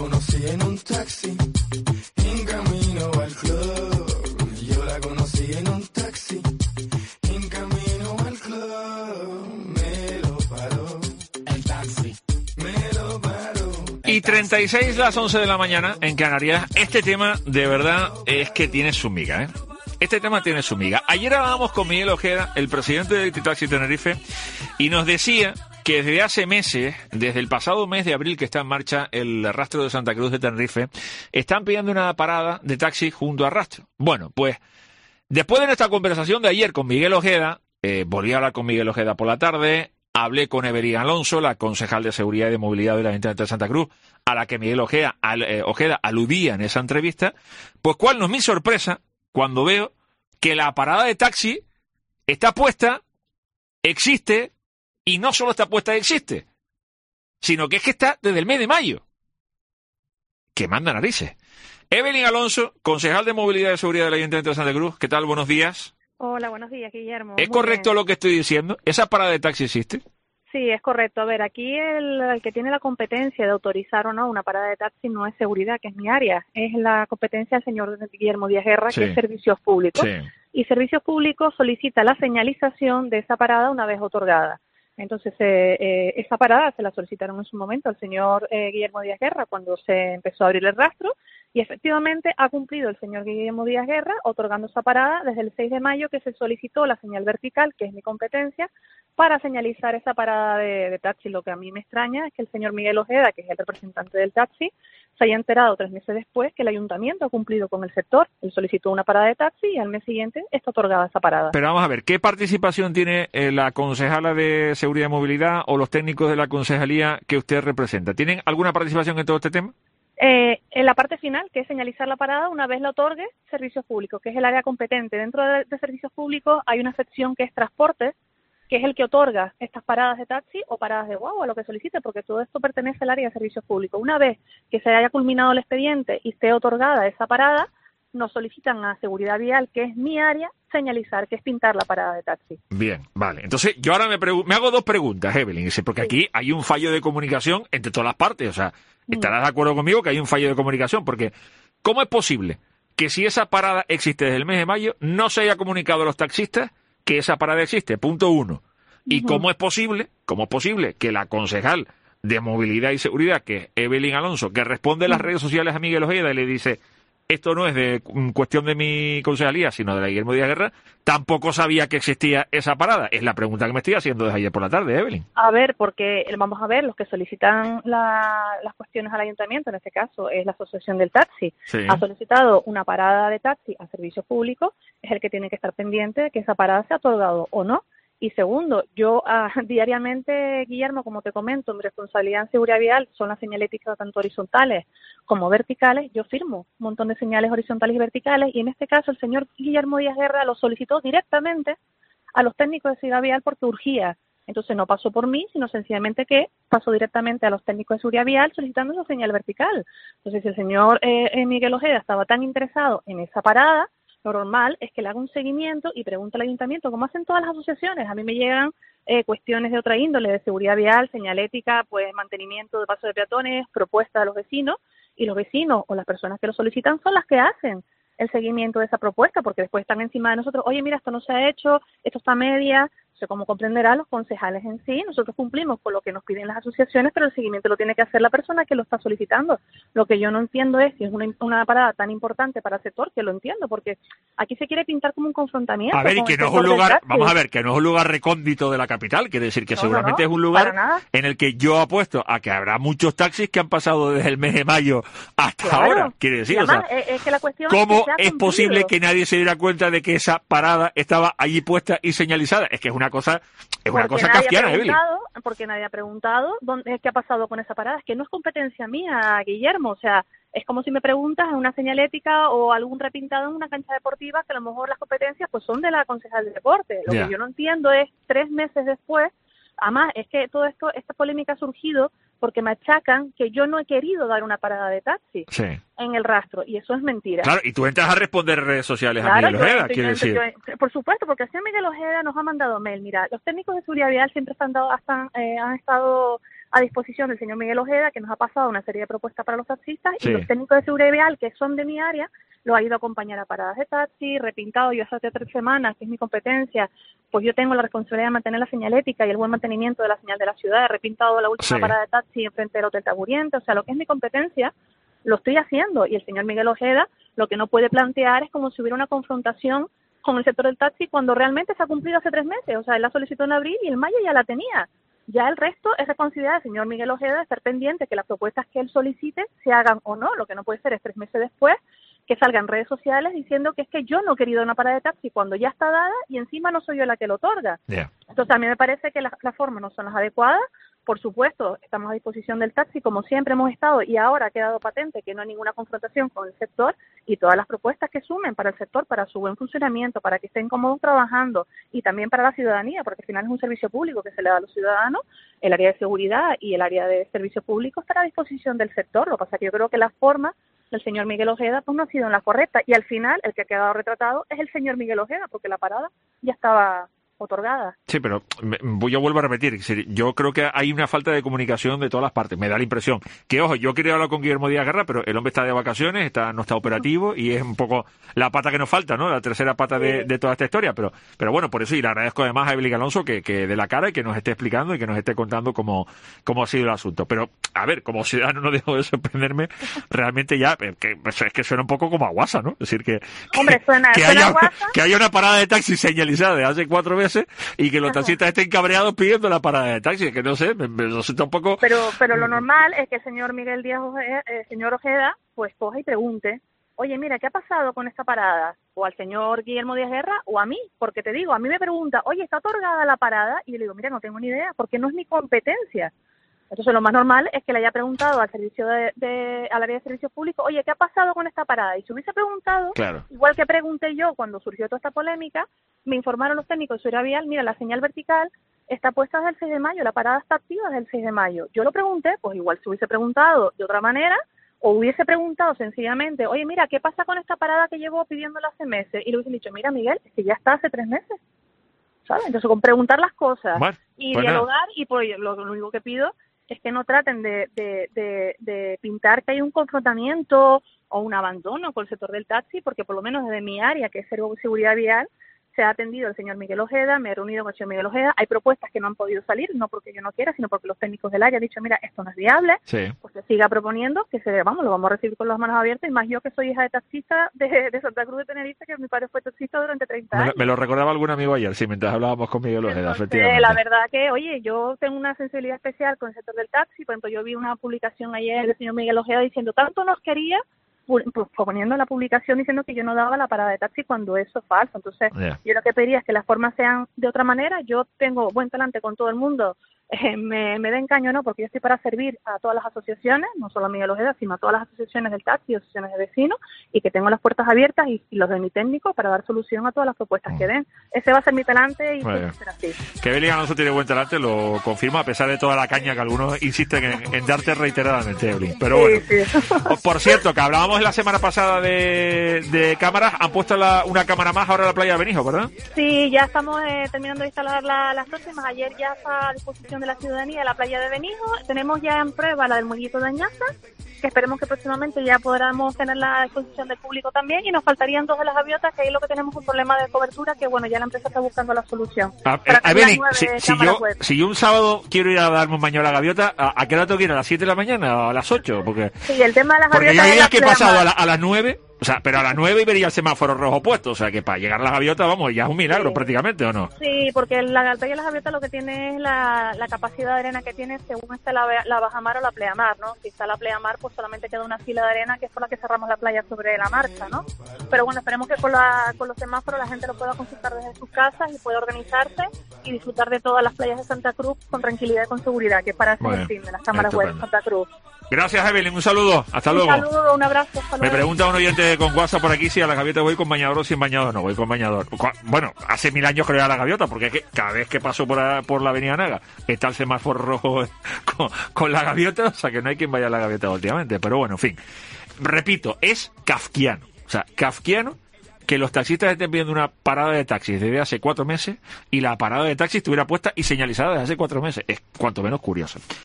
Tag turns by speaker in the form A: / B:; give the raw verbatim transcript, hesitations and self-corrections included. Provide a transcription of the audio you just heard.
A: conocí en un taxi, en camino al club. Yo la conocí en un taxi, en camino al club. Me lo paró el taxi, me lo paró.
B: Y treinta y seis las once de la mañana en Canarias. Este tema de verdad es que tiene su miga, ¿eh? Este tema tiene su miga. Ayer hablábamos con Miguel Ojeda, el presidente de Taxi Tenerife, y nos decía que desde hace meses, desde el pasado mes de abril que está en marcha el rastro de Santa Cruz de Tenerife, están pidiendo una parada de taxi junto al rastro. Bueno, pues después de nuestra conversación de ayer con Miguel Ojeda, eh, volví a hablar con Miguel Ojeda por la tarde, hablé con Evelyn Alonso, la concejal de Seguridad y de Movilidad del Ayuntamiento de Santa Cruz, a la que Miguel Ojeda, al, eh, Ojeda aludía en esa entrevista, pues cuál no es mi sorpresa cuando veo que la parada de taxi está puesta, existe, y no solo está puesta y existe, sino que es que está desde el mes de mayo. Que manda narices. Evelyn Alonso, concejal de Movilidad y Seguridad del Ayuntamiento de Santa Cruz. ¿Qué tal? Buenos días.
C: Hola, buenos días, Guillermo.
B: ¿Es
C: Muy
B: correcto
C: bien.
B: lo que estoy diciendo? ¿Esa parada de taxi existe?
C: Sí, es correcto. A ver, aquí el, el que tiene la competencia de autorizar o no una parada de taxi no es seguridad, que es mi área. Es la competencia del señor Guillermo Díaz Guerra,
B: Sí.
C: que es servicios públicos.
B: Sí.
C: Y servicios públicos solicita la señalización de esa parada una vez otorgada. Entonces, eh, eh, esa parada se la solicitaron en su momento al señor eh, Guillermo Díaz Guerra cuando se empezó a abrir el rastro, y efectivamente ha cumplido el señor Guillermo Díaz Guerra otorgando esa parada desde el seis de mayo, que se solicitó la señal vertical, que es mi competencia, para señalizar esa parada de, de taxi. Lo que a mí me extraña es que el señor Miguel Ojeda, que es el representante del taxi, se haya enterado tres meses después que el ayuntamiento ha cumplido con el sector. Él solicitó una parada de taxi y al mes siguiente está otorgada esa parada.
B: Pero vamos a ver, ¿qué participación tiene eh, la concejala de Seguridad y Movilidad o los técnicos de la concejalía que usted representa? ¿Tienen alguna participación en todo este tema?
C: Eh, en la parte final, que es señalizar la parada una vez la otorgue Servicios Públicos, que es el área competente. Dentro de, de Servicios Públicos hay una sección que es Transporte, que es el que otorga estas paradas de taxi o paradas de guagua, lo que solicite, porque todo esto pertenece al área de Servicios Públicos. Una vez que se haya culminado el expediente y esté otorgada esa parada, nos solicitan a Seguridad Vial, que es mi área, señalizar, que es pintar la parada de taxi.
B: Bien, vale. Entonces, yo ahora me, pregu- me hago dos preguntas, Evelyn, porque aquí hay un fallo de comunicación entre todas las partes. O sea, estarás de acuerdo conmigo que hay un fallo de comunicación, porque ¿cómo es posible que si esa parada existe desde el mes de mayo, no se haya comunicado a los taxistas que esa parada existe? Punto uno. ¿Y
C: Ujú.
B: cómo es posible, cómo es posible que la concejal de Movilidad y Seguridad, que es Evelyn Alonso, que responde en las redes sociales a Miguel Ojeda y le dice: esto no es de mm, cuestión de mi concejalía, sino de la Guillermo Díaz Guerra, tampoco sabía que existía esa parada? Es la pregunta que me estoy haciendo desde ayer por la tarde, Evelyn.
C: A ver, porque eh, vamos a ver, los que solicitan la- las cuestiones al ayuntamiento, en este caso es la Asociación del Taxi,
B: Sí.
C: ha solicitado una parada de taxi a servicios públicos, es el que tiene que estar pendiente de que esa parada sea otorgado o no. Y segundo, yo ah, diariamente, Guillermo, como te comento, mi responsabilidad en seguridad vial son las señaléticas tanto horizontales como verticales. Yo firmo un montón de señales horizontales y verticales, y en este caso el señor Guillermo Díaz Guerra lo solicitó directamente a los técnicos de seguridad vial porque urgía. Entonces no pasó por mí, sino sencillamente que pasó directamente a los técnicos de seguridad vial solicitando esa señal vertical. Entonces, si el señor eh, eh, Miguel Ojeda estaba tan interesado en esa parada, lo normal es que le haga un seguimiento y pregunte al ayuntamiento, como hacen todas las asociaciones. A mí me llegan eh, cuestiones de otra índole, de seguridad vial, señalética, pues mantenimiento de paso de peatones, propuestas de los vecinos, y los vecinos o las personas que lo solicitan son las que hacen el seguimiento de esa propuesta, porque después están encima de nosotros: oye, mira, esto no se ha hecho, esto está a media. O sea, como comprenderá, los concejales en sí, nosotros cumplimos con lo que nos piden las asociaciones, pero el seguimiento lo tiene que hacer la persona que lo está solicitando. Lo que yo no entiendo es si es una, una parada tan importante para el sector, que lo entiendo, porque aquí se quiere pintar como un confrontamiento.
B: A ver, y
C: con
B: que
C: el
B: no es
C: sector
B: un
C: del
B: lugar,
C: taxi.
B: vamos a ver, que no es un lugar recóndito de la capital, quiere decir que
C: No,
B: seguramente
C: no, no,
B: es un lugar
C: para nada.
B: en el que yo apuesto a que habrá muchos taxis que han pasado desde el mes de mayo hasta
C: Claro.
B: ahora, quiere decir,
C: Y
B: o sea,
C: además, es, es que la cuestión
B: ¿cómo
C: es, que se ha
B: es
C: cumplido.
B: posible que nadie se diera cuenta de que esa parada estaba allí puesta y señalizada? Es que es una cosa, es una
C: Porque
B: cosa
C: nadie ha
B: kafkiana, Evelyn.
C: preguntado, porque nadie ha preguntado dónde, qué ha pasado con esa parada. Es que no es competencia mía, Guillermo. O sea, es como si me preguntas en una señalética o algún repintado en una cancha deportiva, que a lo mejor las competencias pues son de la concejal de deporte. Lo
B: Ya.
C: que yo no entiendo es, tres meses después, además, es que todo esto, esta polémica ha surgido porque me achacan que yo no he querido dar una parada de taxi
B: Sí.
C: en el rastro, y eso es mentira.
B: Claro, y tú entras a responder en redes sociales a
C: Claro,
B: Miguel
C: yo
B: Ojeda,
C: estoy-
B: quiere
C: yo-
B: decir.
C: yo- por supuesto, porque así Miguel Ojeda nos ha mandado mail. Mira, los técnicos de seguridad vial siempre están dado, hasta, eh, han estado a disposición del señor Miguel Ojeda, que nos ha pasado una serie de propuestas para los taxistas,
B: Sí.
C: y los técnicos de seguridad vial, que son de mi área, lo ha ido a acompañar a paradas de taxi, repintado. Yo hace tres semanas, que es mi competencia, pues yo tengo la responsabilidad de mantener la señalética y el buen mantenimiento de la señal de la ciudad. He repintado la última
B: Sí.
C: parada de taxi enfrente del Hotel Taburiente. O sea, lo que es mi competencia, lo estoy haciendo. Y el señor Miguel Ojeda lo que no puede plantear es como si hubiera una confrontación con el sector del taxi cuando realmente se ha cumplido hace tres meses. O sea, él la solicitó en abril y en mayo ya la tenía. Ya el resto es responsabilidad del señor Miguel Ojeda de estar pendiente que las propuestas que él solicite se hagan o no. Lo que no puede ser es tres meses después que salgan redes sociales diciendo que es que yo no he querido una parada de taxi cuando ya está dada y encima no soy yo la que lo otorga.
B: Yeah.
C: Entonces a mí me parece que las la formas no son las adecuadas. Por supuesto, estamos a disposición del taxi como siempre hemos estado y ahora ha quedado patente que no hay ninguna confrontación con el sector y todas las propuestas que sumen para el sector, para su buen funcionamiento, para que estén cómodos trabajando y también para la ciudadanía, porque al final es un servicio público que se le da a los ciudadanos, el área de seguridad y el área de servicio público estará a disposición del sector. Lo que pasa es que yo creo que la forma del señor Miguel Ojeda pues no ha sido en la correcta y al final el que ha quedado retratado es el señor Miguel Ojeda porque la parada ya estaba otorgada.
B: Sí, pero me, yo vuelvo a repetir, yo creo que hay una falta de comunicación de todas las partes, me da la impresión. Que, ojo, yo quería hablar con Guillermo Díaz Guerra, pero el hombre está de vacaciones, está no está operativo y es un poco la pata que nos falta, ¿no? La tercera pata de, de toda esta historia, pero pero bueno, por eso, y le agradezco además a Evelyn Alonso que, que de la cara y que nos esté explicando y que nos esté contando cómo, cómo ha sido el asunto. Pero, a ver, como ciudadano no dejo de sorprenderme, realmente ya, que, es que suena un poco como a guasa, ¿no? Es decir, que,
C: Hombre,
B: que,
C: suena,
B: que,
C: suena
B: haya,
C: guasa.
B: que haya una parada de taxi señalizada de hace cuatro meses y que los
C: Ajá.
B: taxistas estén cabreados pidiendo la parada de taxi, que no sé, me, me resulta un poco...
C: Pero pero lo normal es que el señor Miguel Díaz Ojeda, eh, señor Ojeda, pues coja y pregunte, oye, mira, ¿qué ha pasado con esta parada? O al señor Guillermo Díaz Guerra o a mí, porque te digo, a mí me pregunta, oye, ¿está otorgada la parada? Y yo le digo, mira, no tengo ni idea, porque no es mi competencia. Entonces lo más normal es que le haya preguntado al servicio de, de al área de servicios públicos, oye, ¿qué ha pasado con esta parada? Y si hubiese preguntado,
B: Claro.
C: igual que pregunté yo cuando surgió toda esta polémica, me informaron los técnicos de seguridad vial, mira, la señal vertical está puesta desde el seis de mayo, la parada está activa desde el seis de mayo. Yo lo pregunté, pues igual si hubiese preguntado de otra manera, o hubiese preguntado sencillamente, oye, mira, ¿qué pasa con esta parada que llevo pidiéndola hace meses? Y le hubiesen dicho, mira, Miguel, es que ya está hace tres meses, ¿sabes? Entonces, con preguntar las cosas
B: Bueno,
C: y
B: pues
C: dialogar, nada. Y pues lo, lo único que pido es que no traten de, de, de, de pintar que hay un confrontamiento o un abandono con el sector del taxi, porque por lo menos desde mi área, que es seguridad vial, se ha atendido el señor Miguel Ojeda, me he reunido con el señor Miguel Ojeda, hay propuestas que no han podido salir, no porque yo no quiera, sino porque los técnicos del área han dicho, mira, esto no es viable,
B: Sí.
C: pues se siga proponiendo, que se vamos, lo vamos a recibir con las manos abiertas, y más yo que soy hija de taxista de, de Santa Cruz de Tenerife, que mi padre fue taxista durante treinta
B: Me lo,
C: años.
B: me lo recordaba algún amigo ayer, sí, mientras hablábamos con Miguel Ojeda,
C: Entonces,
B: efectivamente.
C: la verdad que, oye, yo tengo una sensibilidad especial con el sector del taxi. Por ejemplo, yo vi una publicación ayer del señor Miguel Ojeda diciendo, tanto nos quería, pu- pu- poniendo la publicación diciendo que yo no daba la parada de taxi cuando eso es falso. Entonces,
B: Yeah.
C: yo lo que pediría es que las formas sean de otra manera. Yo tengo buen talante con todo el mundo. Eh, me, me den caño, ¿no? Porque yo estoy para servir a todas las asociaciones, no solo a Miguel Ojeda, sino a todas las asociaciones del taxi, asociaciones de vecinos, y que tengo las puertas abiertas y, y los de mi técnico para dar solución a todas las propuestas que den. Ese va a ser mi talante y
B: Muy
C: tiene
B: bien.
C: que ser así.
B: Que Evelyn Alonso tiene buen talante, lo confirma, a pesar de toda la caña que algunos insisten en, en darte reiteradamente, Evelyn. Pero bueno,
C: Sí, sí.
B: por cierto, que hablábamos la semana pasada de, de cámaras, han puesto la, una cámara más ahora en la playa de Benijo, ¿verdad?
C: Sí, ya estamos eh, terminando de instalar la- las próximas. Ayer ya está a disposición de la ciudadanía la playa de Benijo. Tenemos ya en prueba la del Muellito de Añaza, que esperemos que próximamente ya podamos tenerla a disposición del público también. Y nos faltarían dos de las gaviotas, que ahí lo que tenemos es un problema de cobertura, que bueno, ya la empresa está buscando la solución.
B: A,
C: Para
B: eh,
C: tener
B: Evelyn,
C: nueve
B: si, si
C: cámaras
B: yo,
C: web.
B: si yo un sábado quiero ir a darme un baño a la gaviota, ¿a, a qué hora tengo que ir? ¿A las siete de la mañana o a las ocho? Porque,
C: Sí, el tema de las
B: porque
C: gaviotas
B: ya hay
C: es
B: días
C: la
B: que he pasado a,
C: pleamar.
B: la- a las nueve, o sea, pero a las nueve y vería el semáforo rojo puesto, o sea, que para llegar a las gaviotas, vamos, ya es un milagro
C: Sí.
B: prácticamente, ¿o no?
C: Sí, porque la playa de las gaviotas lo que tiene es la, la capacidad de arena que tiene según está la, la bajamar o la pleamar, ¿no? Si está la pleamar, pues solamente queda una fila de arena que es por la que cerramos la playa sobre la marcha, ¿no? Pero bueno, esperemos que con, la, con los semáforos la gente lo pueda consultar desde sus casas y pueda organizarse y disfrutar de todas las playas de Santa Cruz con tranquilidad y con seguridad, que para eso es
B: Bueno,
C: el fin de las cámaras web de
B: estupendo.
C: Santa Cruz.
B: Gracias, Evelyn, un saludo, hasta
C: Un
B: luego.
C: saludo, un abrazo, hasta
B: Me
C: luego.
B: pregunta un oyente con WhatsApp por aquí si a la gaviota voy con bañador o sin bañador. No, voy con bañador. Cua- Bueno, hace mil años que voy a la gaviota, porque es que cada vez que paso por, a- por la avenida Naga está el semáforo rojo con, con la gaviota, o sea que no hay quien vaya a la gaviota últimamente. Pero bueno, en fin. Repito, es kafkiano. O sea, kafkiano que los taxistas estén pidiendo una parada de taxis desde hace cuatro meses y la parada de taxis estuviera puesta y señalizada desde hace cuatro meses. Es cuanto menos curioso.